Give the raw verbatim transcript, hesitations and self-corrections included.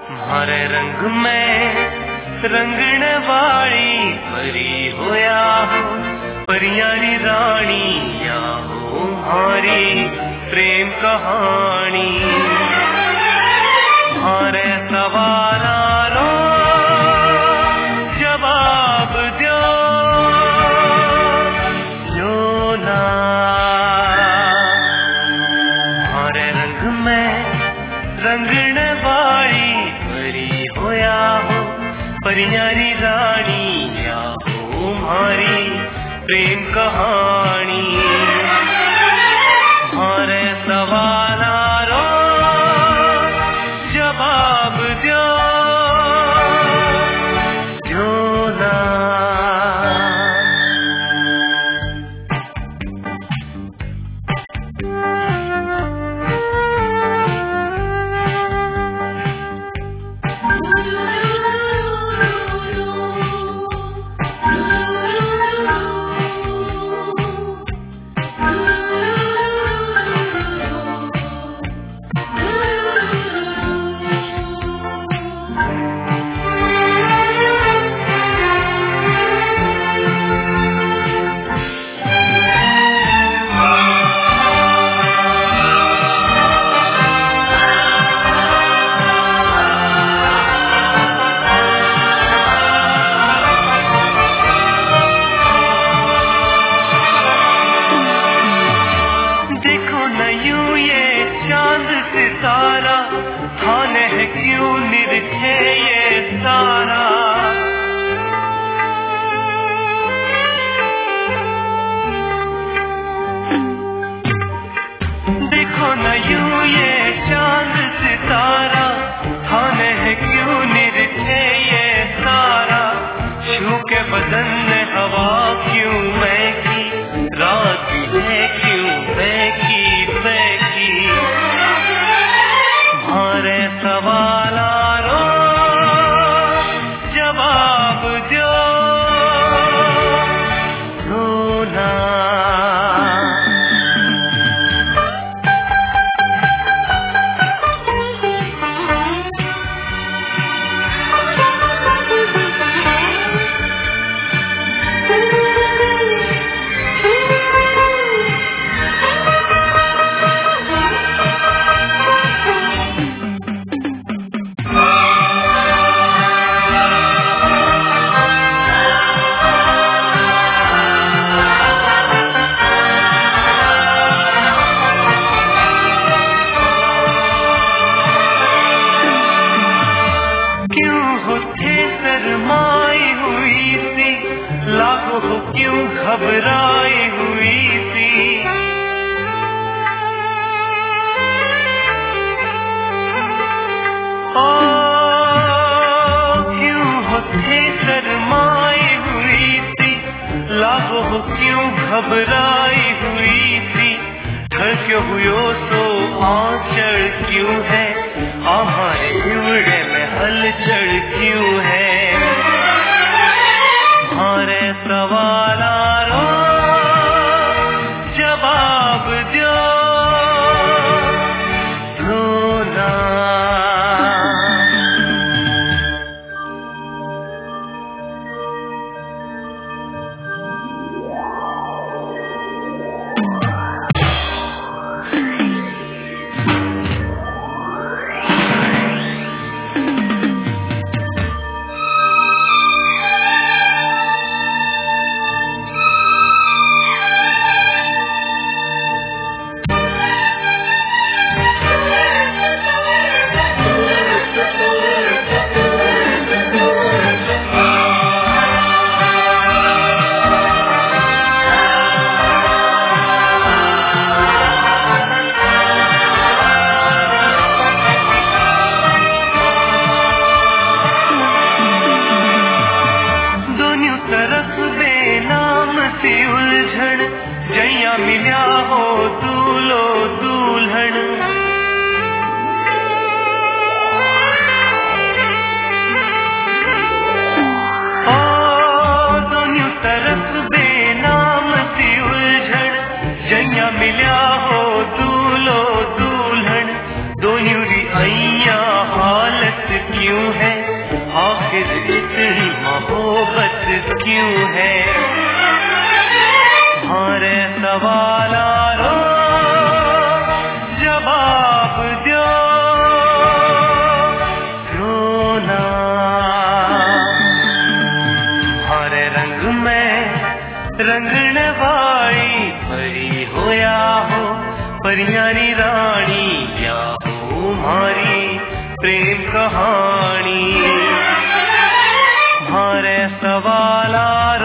हरे रंग में रंगण वाली परी होया हो, परियारी रानी या हो हमारी प्रेम कहानी। हरे सवालारो जवाब दो जो ना। हरे रंग में रंगण वाली परी होया हो, परियारी रानी या हो हमारी प्रेम कहानी। हरे सवालारो जवाब दो जो ना। सितारा थाने है क्यों निरखे ये सारा। देखो न यूं ये चांद सितारा, थाने है क्यों निरखे ये सारा। छू के बदन में हवा क्यों महकी, रात है क्यों महकी महकी। हरे सवालारो जवाब दो जो ना। शर्माई हुई सी, लाखों हो क्यों घबराई हुई सी। ओ क्यों होते शर्माई हुई सी, लाखों हो क्यों घबराई हुई सी। घर क्यों हुयो सो आंचल क्यों है, हमारे हिवड़े में हलचल क्यों है। हरे सवालारो जवाब दो जो ना। आखिर इतनी मोहब्बत क्यों है? हमारे सवालों जवाब दो, रोना हरे रंग में रंगने वाली परी हो या हो परियारी रानी, या हो हमारी प्रेम कहानी। हमारे सवाल